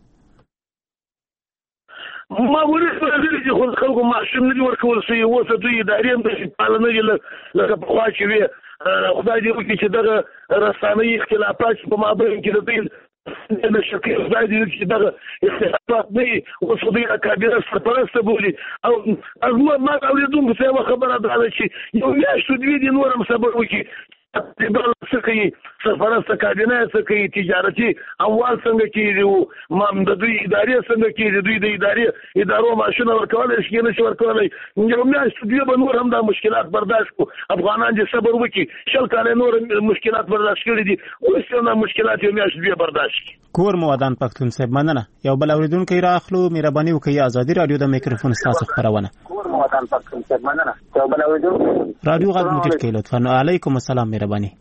مامورین ورغلي دي خو خلکو معاشم نه دي ورکول شوي اوس دوی ادارې هم داسې پالنه دي لکه پخوا چې وې خدای دې وکړي چې دغه رسنۍ اختلافات چې په مابین کې د دوی د شکل خدای دې وکړي چې دغه اختلافات نه وي اوس خو دوی کابینه سرپرسته بولي او زما ما اورېدونکو ته یوه خبره دا ده چې یو میاشت دوی دې نور هم صبر وکړي طالبان څه کوي سرپرسته کابینه څه کوي تجارتي اموال څنګه کېږي ما د دوی ادارې څنګه کېږي دوی د ادارې ادارو معاشونه ورکولی شي نه شي ورکولی یو میاشت دوی به نور هم دا مشکلات برداشت کړو افغانان چې صبر وکړي شل کاله نور مشکلات برداشت کړي دي اوس یو مشکلات یو میاشت دوی برداشت کړي کور مو ودان پښتون صاحب مننه یو بل اورېدونکی راخلو مهرباني وکړئ ازادي رادیو د میکروفون ستاسو خپرونه کور مو ودان پښتون صاحب مننه یو بل اورېدونکی رادیو غږ مو ټیټ کړئ لطفا علیکم السلام مهرباني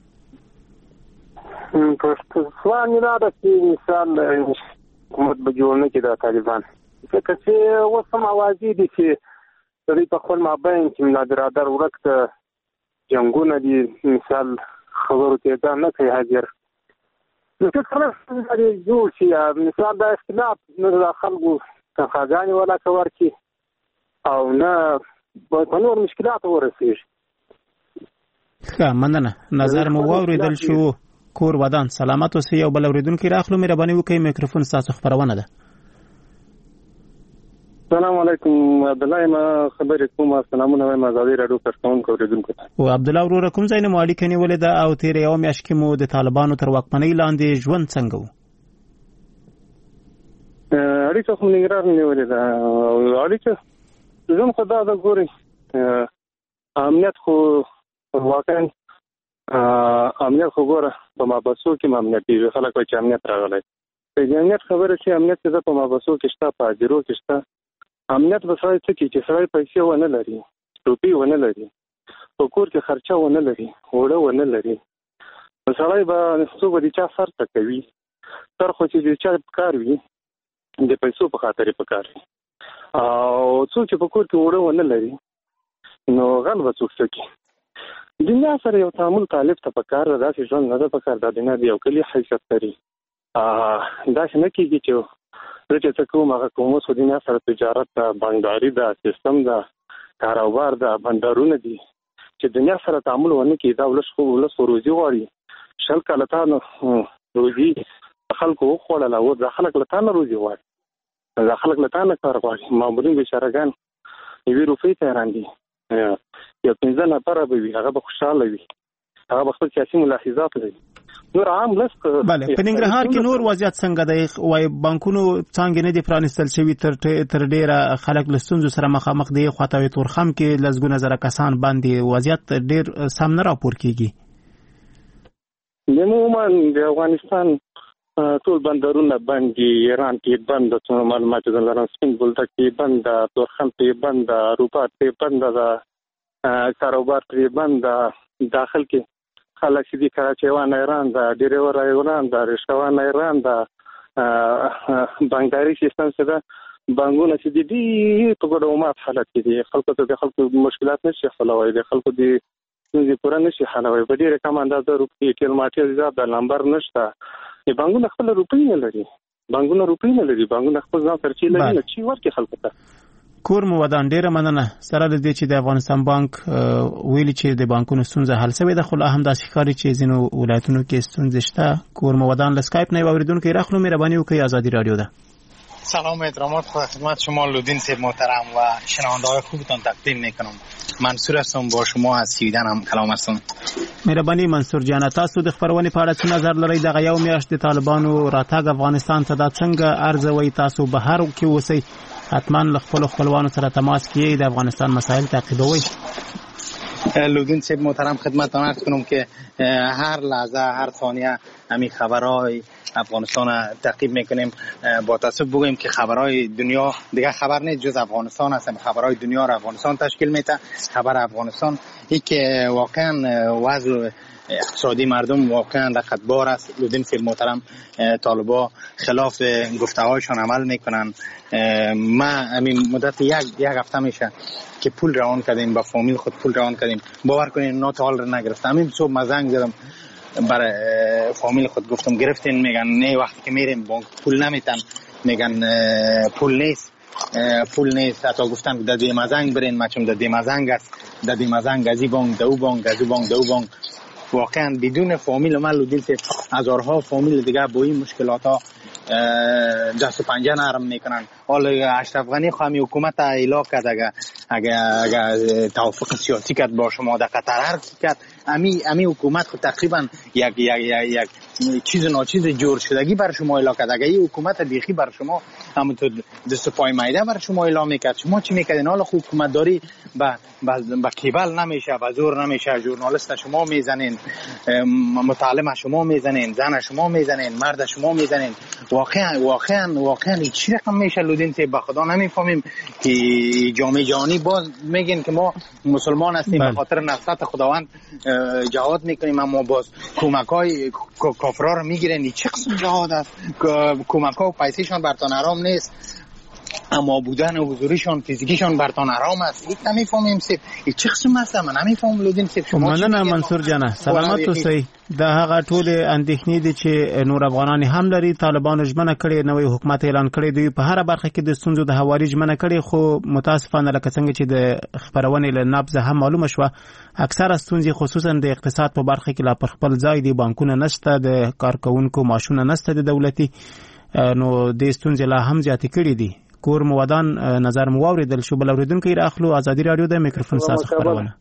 پښتون نه دا چې انسان حکومت به جوړ نه کړي د طالبان ځکه چې اوس هم اوازې دي چې دوی په خپل مابین کې ملا برادر ورک ته جنګونه دي مثال خبرو ته دا نه کوي حاضر نو څه کله چې جوړ شي مثال د اختلاف نه د خلکو تخاګانې ولا کور کی او نه په نور مشکلات ورسېږي. ښه مننه. نظر مو واوریدل شو. کور ودان سلامت اوسئ. یو بل اوریدونکي راخلو مهرباني وکړئ میکروفون ستاسو خبرونه ده. السلام علیکم عبدالله ما خبرې کوم. سلامونه وایم ازادي راډیو کارکونکو اوریدونکو ته. او عبدالله وروره کوم ځای نه مو اړیکه نیولې ده او تېرې یوه میاشت کې مو د طالبانو تر واکمنۍ لاندې ژوند څنګه و؟ اړیکه خو ننګرهار نیولې ده او اړیکه ژوند خو دا ده ګورئ امنیت خو واقعا امنیت خو ګوره په مابسو کې امنیت دی. خلک وایي چې امنیت راغلی. د امنیت خبره چې امنیت ده په مابسو کې شته په اجرو کې شته. امنیت به سړی څه کوي چې سړی پیسې ونه لري روپۍ ونه لري په کور کې خرچه ونه لري اوړه ونه لري نو سړی به څوک به د چا سر ته کوي سر خو چې د چا په کار وي د پیسو په خاطر یې په کار وي او څوک چې په کور کې اوړه ونه لري نو غل به څوک څه کوي. دنیا سره یو تعامل طالب ته په کار ده. داسې ژوند نه ده په کار. دا دنیا د یو کلي حیثیت لري. داسې نه کېږي چې زه چې څه کوم هغه کوم. اوس دنیا سره تجارت ده بانکداري ده سیستم ده کاروبار ده بندرونه دي چې دنیا سره تعامل ونه کړي دا ولس خو ولس روزي غواړي. شل کاله تا نو روزي خلکو وخوړله او دا خلک له تا نه روزي غواړي. دا خلک له تا نه کار غواړي. معمولین بېچارهګان یوې روپۍ ته حیران دي. یو پنځه نفره به وي هغه به خوشحاله وي. هغه به خپل سیاسي ملاحظات لري. نور عام لس بله په ننګرهار کې نور وضعیت څنګه دی؟ وایي بانکونو څانګې نه دي پرانیستل شوي. تر تر ډېره خلک له ستونزو سره مخامخ دي. خواته وایي تورخم کې لسګونه زره کسان باندې وضعیت ډېر سم نه راپور کېږي. عموما د افغانستان ټول بندرونه بند دي. ایران کې بند ده څومره معلومات لرم. سپین بولدک کې بند ده. تورخم کې بند ده. اروپا کې بند ده. کاروبار کې بند ده. داخل کې خلک چې دي کراچیوان ایران ده. ډریور ایران ده. رشتوان ایران ده. بانکداري سیستم څه ده بانکونه چې دي ډېر په ګډومات حالت کې دي. خلکو ته د خلکو مشکلات نشي حلولی. د خلکو د ستونزې پوره نشي حلولی. په ډېره کم اندازه روپۍ ټیل ماټیل زیات د نمبر نشته. بانکونه خپل روپۍ نه لري. بانکونه روپۍ نه لري. بانکونه خپل ځان خرچې لري نه چې ورکړي خلکو ته. کور مو ودان. ډېره مننه. سره د دې چې د افغانستان بانک ویلي چې د بانکونو ستونزه حل شوې ده خو لا هم داسې ښکاري چې ځینو ولایتونو کې ستونزې شته. کور مو ودان. له اسکایپ نه یو اورېدونکی راخلو مهرباني وکړئ. ازادي راډیو ده. سلام و احترامات خدمت شما لودین صاحب محترم و شنونده‌های خوبتان تقدیم میکنم. منصور هستم با شما از سویدن هم کلام هستم. مهرباني منصور جان تاسو د خبرونې په اړه څه نظر لرئ؟ دغه یو میاشت د طالبانو راتګ افغانستان ته دا څنګه ارزوي؟ تاسو بهر کې اوسئ حتما له خپل خپلوانو سره تماس کیئ د افغانستان مسائل تعقیبوئ. لودین صاحب محترم خدمتتان عرض کنم که هر لحظه هر ثانیه همین خبرهای افغانستان تعقیب میکنیم. با تاسف بگویم که خبرهای دنیا دیگه خبر نیست جز افغانستان هستیم. خبرهای دنیا را افغانستان تشکیل میده. خبر افغانستان این که واقعا وضع اقتصادی مردم واقعا لقتبار است. لودین صاحب محترم طالبا خلاف گفته‌هایشان عمل میکنن. ما همین مدت یک یک هفته میشه که پول روان کردیم با فامیل خود پول روان کردیم. باور کنین نوت حال رو نگرفتم. همین صبح ما زنگ زدم برای فامیل خود گفتم گرفتین؟ میگن نه. وقتی که میریم بانک پول نمیتن. میگن پول نیست پول نیست. حتی گفتن در دیمازنگ برین. ما چون در دیمازنگ است در دیمازنگ از این بانک دو بانک از اون بانک دو بانک. واقعا بدون فامیل ما لودین صاحب هزارها فامیل دیگه با این مشکلات ها دست و پنجه نرم میکنن. حالا اشرف غنی خو همی حکومت اعلام کرد اگه اگه اگه توافق سیاسی کرد با شما در قطر هر کرد امی امی حکومت خود تقریبا یک یک یک یک چیز ناچیز جور شدگی بر شما اعلام کرد. اگه این حکومت بیخی بر شما همونطور دست پای میده بر شما اعلام میکرد شما چی میکردین؟ حالا خود حکومت داری با با کیبل نمیشه با زور نمیشه. ژورنالیست شما میزنین متعلم شما میزنین زن شما میزنین مرد شما میزنین. واقعا واقعا واقعا چی رقم میشه لودین صاحب؟ به خدا نمیفهمیم که جامعه جهانی باز میگن که ما مسلمان هستیم به خاطر نصرت خداوند جهاد میکنیم اما باز کمکای کافرا رو میگیرن. چه قسم جهاد است؟ کمک‌ها و پیسه‌شان برتان حرام نیست. اما بودن حضوریشان فیزیکیشان برتان آرام است. یک نمیفهمیم سیب این چه قسم است؟ من نمیفهمم لودین سیب شما. مننه منصور جان، سلامت اوسئ. د هغه ټول اندېښنې دي چې نور افغانان هم لري. طالبانو ژمنه کړې، نوې حکومت اعلان کړی دی په هر برخه کې د ستونزو د هواري ژمنه کړې، خو متاسفانه لکه څنګه چې د خبرونې له نبض هم معلومه شوه، اکثره ستونزې خصوصا د اقتصاد په برخه کې لا پر خپل ځای دي. بانکونه نشته، د کارکونکو معاشونه نشته د دولتي، نو د ستونزې لا هم زیاتې کړې دي. کور مو ودان نظر مو واوریدل شو. بل اوریدونکو راخلو ازادي رادیو د میکروفون ساز خبرونه.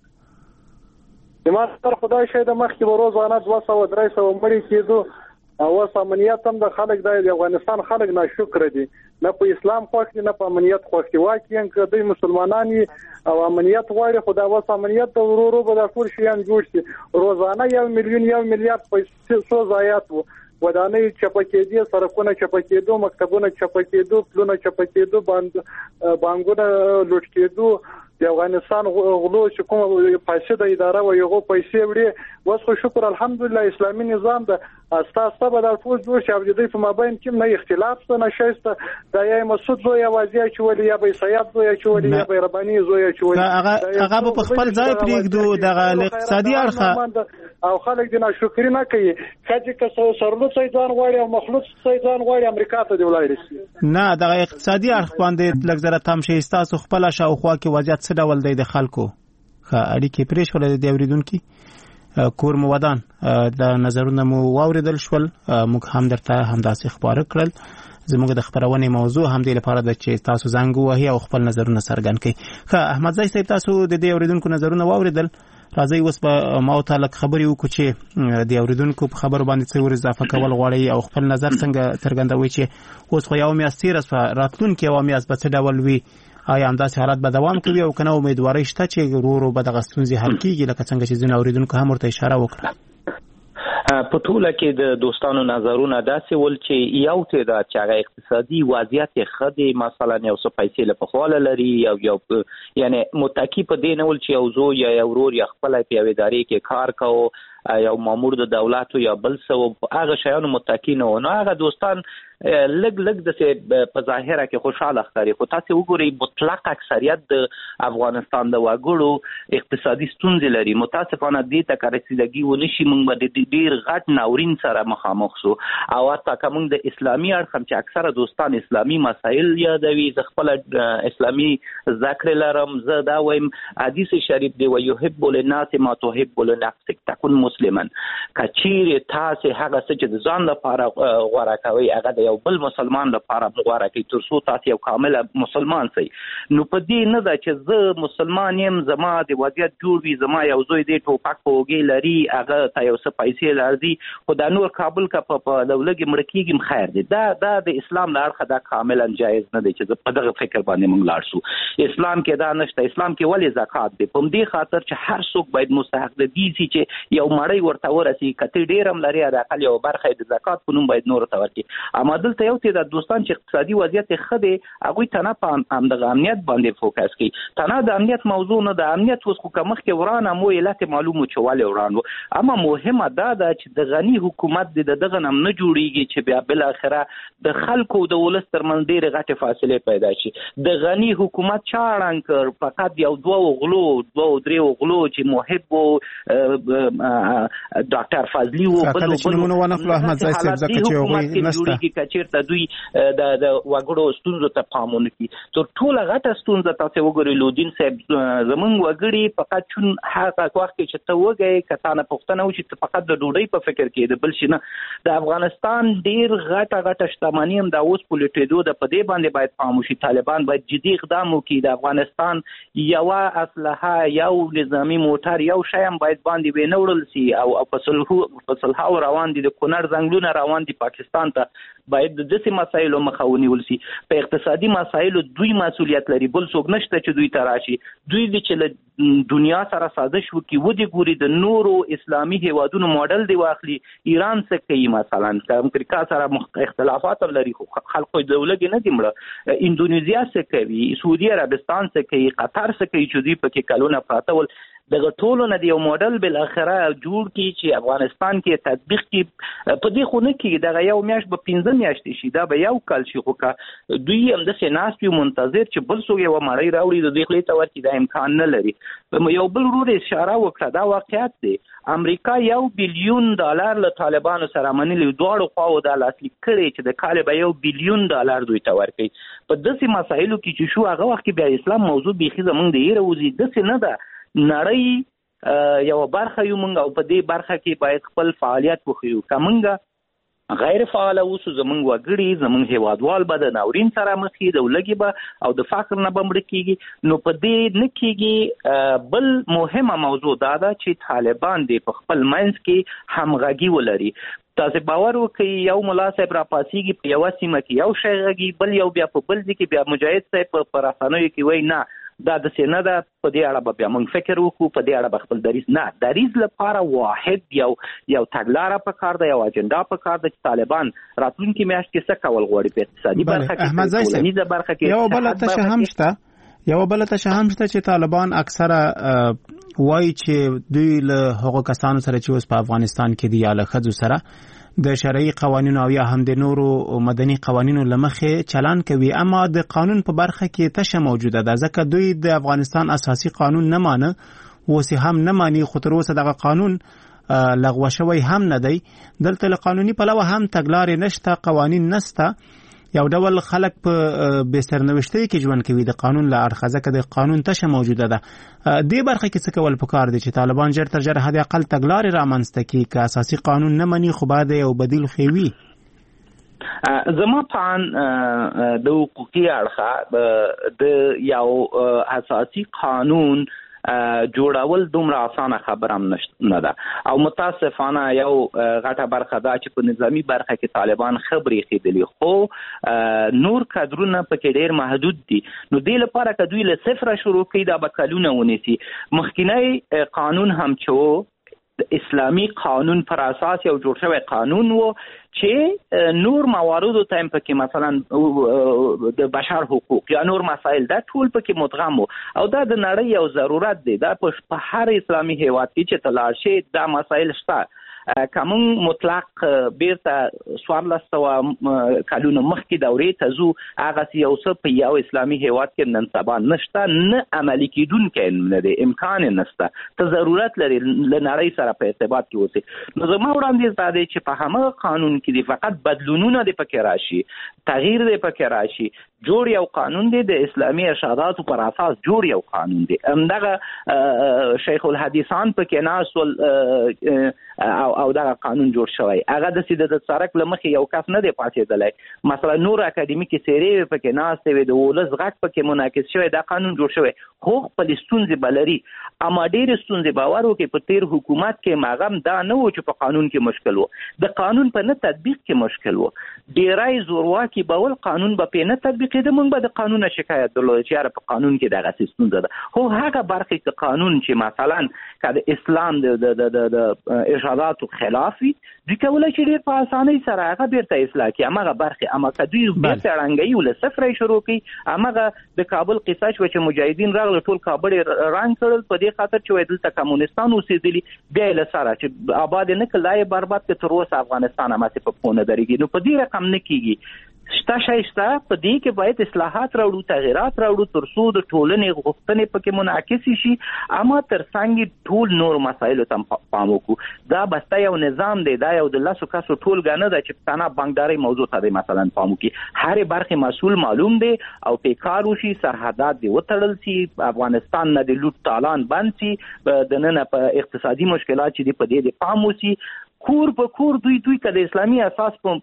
ما تر خدای شه د مخکې روزانه دوه سوه درې سوه مړي کېدو او اوس امنیت هم د خلک د افغانستان خلک ناشکر دي، نه په اسلام خوښ دي نه په امنیت خوښ دي. واقعا که دوی مسلمانان او امنیت غواړي، خو دا اوس امنیت د ورو ورو به دا ټول شیان جوړ شي. روزانه یو میلیون یو میلیارد پیسې ضایعات وو، ودانۍ چپه کېدې، سړکونه چپه کېدو، مکتبونه چپه کېدو، پلونه چپه کېدو، بانکونه لوټ کېدو. د افغانستان غلو چې کوم پیسې د اداره و یو پیسې وړي، اوس خو شکر الحمدلله اسلامي نظام د اساسه به د ټول جوړ شي. د دې په مابین کې نه اختلاف څه نشته. دا یا مسعود زو یا وازی چې ولې یا به سیاد زو یا چې ولې یا به ربانی زو یا چې ولې هغه هغه په خپل ځای پریږدو. دغه اقتصادي اړخ او خلک د ناشکری نه کوي. کله چې سرلوت سیدان غواړي او مخلوط سیدان غواړي امریکا ته دی ولاړ شي. نه دغه اقتصادي اړخ باندې لږ زره تم شي. تاسو خپل شاوخوا کې وضعیت څه ډول دی د خلکو؟ ښه اړیکې پرې شولې د اوریدونکو کور مو ودان د نظرونه مو واوریدل شول. موږ هم درته همداسې خبره کړل. زموږ د خبرونې موضوع هم دی لپاره د چې تاسو زنګ ووهئ او خپل نظرونه څرګند کړئ. ښه احمدزی صاحب، تاسو د دې اوریدونکو نظرونه واوریدل. راځي اوس به ما ته لږ خبرې وکړو چې د اوریدونکو په خبرو باندې څه ور اضافه کول غواړئ او خپل نظر څنګه څرګندوي چې اوس خو یو میاشت تېره شوه، راتلونکې یوه میاشت به څه ډول وي؟ آیا همداسې حالت به دوام کوي او که نه امیدواري شته چې ورو ورو به دغه ستونزې حل کېږي لکه څنګه چې ځینې اوریدونکو هم ورته اشاره وکړه؟ په ټوله کې د دوستانو نظرونه داسې ول چې یو ته دا چې هغه اقتصادي وضعیت ښه دی، مثلا یو څه پیسې له پخواله لري، یو یو یعنی متکی په دې نه ول چې یو زوی یا یو ورور یا خپله په یوې ادارې کې کار کوو، یو مامور د دولت یا بل څه، هغه شیانو متکی نه و. نو هغه دوستان لږ لږ داسې په ظاهره کې خوشحاله ښکاري، خو تاسې وګورئ مطلق اکثریت د افغانستان د وګړو اقتصادي ستونزې لري. متاسفانه دې ته که رسیدګي ونه شي، موږ به د ډېر غټ ناورین سره مخامخ شو. او حتی که موږ د اسلامي اړخ هم چې اکثره دوستان اسلامي مسایل یادوي، زه خپله اسلامي زده کړې لرم، زه دا وایم حدیث شریف دی ویحب للناس ما تحب لنفسک تکن مسلما. که چیرې تاسې هغه څه چې د ځان لپاره غوره کوئ هغه د یو بل مسلمان لپاره غوره کوي تر څو تاسو یو کامل مسلمان شئ. نو په دې نه ده چې زه مسلمان یم، زما د وضعیت جوړ وي، زما یو زوی دی ټوپک په اوږې لري، هغه ته یو څه پیسې لري، خو دا نور کابل که په لولګې مړه کېږي خیر دی. دا دا د اسلام له اړخه دا کاملا جایز نه دی چې په دغه فکر باندې موږ لاړ شو. اسلام کې دا نشته. اسلام کې ولې زکات دی؟ په دې خاطر چې هر څوک باید مستحق دی دي چې یو مړی ورته ورسي، کته ډیر هم لري د اقل یو برخه د زکات په نوم باید نور ته ورکړي. اما دلته یو ته د دوستان چې اقتصادي وضعیت ښه دی هغوی تنه په همدغه امنیت باندې فوکس کوي. تنه د امنیت موضوع نه د امنیت اوس خو که مخکې ورانه مو علت معلوم و چې ولې وران و. اما مهمه دا ده چې د غني حکومت د دغه نه نه جوړیږي چې بیا بالاخره د خلکو د ولس ترمنځ ډېرې غټې فاصلې پیدا شي. د غني حکومت چا ړنګ کړ؟ فقط یو دوه غلو دوه درې غلو چې محب و ډاکټر فضلي و بل بل احمدزی صاحب ځکه چې هغوی نشته که چېرته دوی د وګړو ستونزو ته پام ونه کړي. تر ټوله غټه ستونزه تاسې وګورئ لودین صاحب، زمونږ وګړي فقط چون هغه وخت کې چې ته وږی که تا نه پوښتنه وشي ته فقط د ډوډۍ په فکر کې د بل شي نه. د افغانستان ډېر غټه غټه شتمني هم دا اوس په لوټېدو ده، په دې باندې باید پام وشي. طالبان باید جدي اقدام وکړي. د افغانستان یوه اسلحه، یو نظامي موټر، یو شی هم باید باندې وینه وړل سي. او په صلحاو روان دي، د کونړ ځنګلونه روان دي پاکستان ته، باید د داسې مسایلو مخه ونیول سي. په اقتصادي مسایلو دوی مسؤلیت لري، بل څوک نشته چې دوی ته راشي. دوی دي چې له دنیا سره سازش وکړي، ودې ګوري د نورو اسلامي هیوادونو موډل دی واخلي. ایران څه کوي مثلا، که امریکا سره اختلافات هم لري خو خلکو د ولګې نه دي مړه. اندونیزیا څه کوي، سعودي عربستان څه کوي، قطر څه کوي چې دوی پکې کلونه پراته ول. دغه ټولو نه د یو موډل بالاخره جوړ کړي چې افغانستان کې تطبیق کړي. په دې خو نه کېږي. دغه یو میاشت به پنځه میاشتې شي دا به یو کال شي خو که دوی همداسې ناست وي منتظر چې بل څوک یوه مړۍ راوړي د دوی خولې ته ورکړي دا امکان نه لري. یو بل ورور اشاره وکړه دا واقعیت دی امریکا یو بیلیون ډالر له طالبانو سره منلي دواړو خواو دا لاسلیک کړی چې د کال به یو بیلیون ډالر دوی ته ورکوي. په داسې مسایلو کې چې شو هغه وخت کې بیا اسلام موضوع بیخي زموږ د ایره وځي داسې نه ده نړۍ یو برخه یو موږ او په دې برخه کې باید خپل فعالیت وښیو که موږ غیر فعال اوسو زمونږ وګړي زمونږ هیوادوال به د ناورین سره مخ کړي د ولږې به او د فقر نه به مړه کېږي نو په دې نه کېږي. بل مهمه موضوع دا ده چې طالبان دې په خپل منځ کې همغږي ولري. تاسو باور وکړئ یو ملا صاحب را پاسېږي په یوه سیمه کې یو شی غږي بل یو بیا په بل ځای کې بیا مجاهد صاحب په رسنیو کې وایي نه دا داسې نه ده په دې اړه به بیا موږ فکر وکړو په دې اړه به خپل دریځ نه دریځ لپاره واحد یو یو تګلاره پکار ده یو اجنډا پکار ده چې طالبان راتلونکي میاشت کې څه کول غواړي په اقتصادي برخه کې په ټولنیزه برخه کې یو بله تشه هم شته یو بله تشه هم شته چې طالبان اکثره وایي چې دوی له هغو کسانو سره چې اوس په افغانستان کې دي یا له ښځو سره د شرعي قوانینو او یا هم د نورو مدني قوانینو لمخې چلان کوي اما د قانون په برخه کې تشه موجوده ده ځکه دوی د افغانستان اساسي قانون نه مانه اوس هم نه مانی خو تر اوسه دغه قانون لغوه شوی هم نه دی. دلته له قانوني پلوه هم تګلارې نشته قوانین نشته یو ډول خلک په بې سرنوشتۍ کې ژوند کوي د قانون له اړخه ځکه د قانون تشه موجوده ده. دې برخه کې څه کول پکار دي چې طالبان ژر تر ژره حد اقل تګلارې رامنځته کړي که اساسي قانون نه مني خو باید یو بدیل ښیوي. زما په ان د حقوقي اړخه د یو اساسي قانون جوړول دومره اسانه خبره هم نه ده او متاسفانه یو غټه برخه دا چې په نظامی برخه کې طالبان خبرې خېدلي خو نور کادرونه پکې ډېر محدود دي نو دې لپاره که دوی له صفره شروع کړي دا به کلونه ونیسي. مخکینی قانون هم چې د اسلامي قانون پر اساس یو جوړ شوی قانون وو چې نور مواردو ته هم پکې مثلا د بشر حقوق یا نور مسائل دا ټول پکې مدغم وو او دا د نړۍ یو ضرورت دی دا په هر اسلامي هیواد کې چې تلاش شي دا مسائل شته. کوم مطلق بیرته څوارلس سوه کلونو مخکې دورې ته ځو هغه یو څه په یو اسلامي هیواد کې نن سبا نشته نه عملي کېدونکی نه دی امکان یې نشته ته ضرورت لري له نړۍ سره په ارتباط کې اوسې. نو زما وړاندیز دا دی چې په همغه قانون کې دی فقط بدلونونه دی پکې راشي تغییر دی پکې راشي جوړ یو قانون دی د اسلامي ارشاداتو پر اساس جوړ یو قانون دی. همدغه شیخ الحدیثان پکې ناست او او دا قانون جوړ شوی هغه د سیده د سرک لمخې یو کس نه دی پاتېدلی مثلا نور اکاډمیکي څیرې پکې ناستې وي د ولس غږ پکې منعکس شوی دا قانون جوړ شوی خو خپل ستونزې به لري اما ډېرې ستونزې باور وکړي په تیر حکومت کې ماغم دا نه و چې په قانون کې مشکل و د قانون په نه تطبیق کې مشکل و ډیرای زورواکي بول قانون به په نه تطبیقېده موږ به د قانون شکایت درلود چې یاره په قانون کې دغه ستونزه ده خو هغه برخې کې قانون چې مثلا که د اسلام د ارشاداتو خلاف وي دوی کولی چې ډېر په اسانۍ سره هغه بیرته اصلاح کړي همغه برخې اما که دوی بیرته ړنګوي له صفره یې شروع کړي همغه د کابل قصه شوه چې مجاهدین راغله ټول کابل یې رنګ کړل په دې خاطر چې وایي دلته کمونستان اوسېدلي بیا یې له سره چې آباد یې نه کړل لا یې برباد کړه تر اوسه افغانستان هماسې په پښو نه درېږي نو په دې رقم نه کېږي. شته شی شته په دې کې باید اصلاحات راوړو تغیرات راوړو تر څو د ټولنې غوښتنې پکې منعکسې شي اما تر څنګ ټول نور مسایلو ته پام وکړو دا بسته یو نظام دی دا یو د لسو کسو ټولګه نه ده چې پښتانه بانکدارۍ موضوع ته دی مثلا پام وکړي هرې برخې مسؤل معلوم دی او پیکار وشي سرحدات دی وتړل سي افغانستان نه د لوټ تالان بند سي دننه په اقتصادي مشکلات چې دی په دې د پام وشي کور په کور دوی دوی که د اسلامي اساس په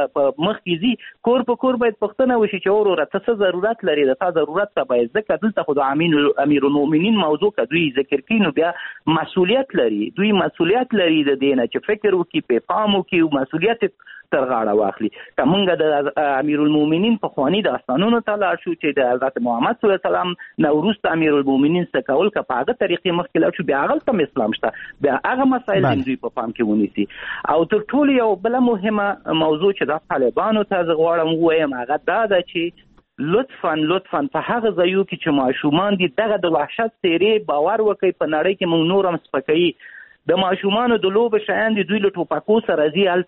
مخ کې ځي کور په کور باید پوښتنه وشي چې وروره ته څه ضرورت لري د تا ضرورت ته باید ځکه دلته خو د امیر المؤمنین موضوع که دوی ذکر کړي نو بیا مسؤلیت لري دوی مسؤلیت لري د دې نه چې فکر وکړي په پام وکړي او مسؤلیت تر غاړه واخلي که موږ د امیر المؤمنین پخواني داستانونو ته لاړ شو چې د حضرت محمد صلی الله علیه وسلم نه وروسته امیر المؤمنین څه کول که په هغه طریقې مخکې لاړ شو بیا هغلته هم اسلام شته بیا هغه مسایل هم دوی په پام کې ونیسي. او تر ټولو یو بله مهمه موضوع چې دا طالبانو ته زه غواړم ووایم هغه دا ده چې لطفا لطفا په هغه ځایو کې چې ماشومان دي دغه د وحشت څیرې باور وکړئ په نړۍ کې موږ نور هم سپکوي د ماشومانو د لوبو شیان دي دوی له ټوپکو سره ځي هلته